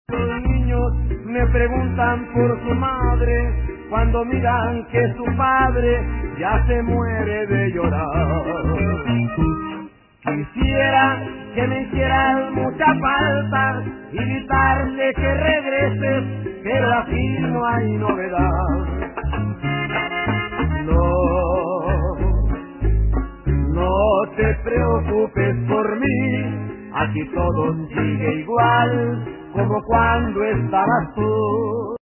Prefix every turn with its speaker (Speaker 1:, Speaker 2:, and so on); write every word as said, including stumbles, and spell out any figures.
Speaker 1: Los niños me preguntan por su madre cuando miran que su padre ya se muere de llorar. Quisiera que me hicieras mucha falta y gritarte que regreses, pero aquí no hay novedad. No, no te preocupes por mí, aquí todo sigue igual como cuando estabas tú.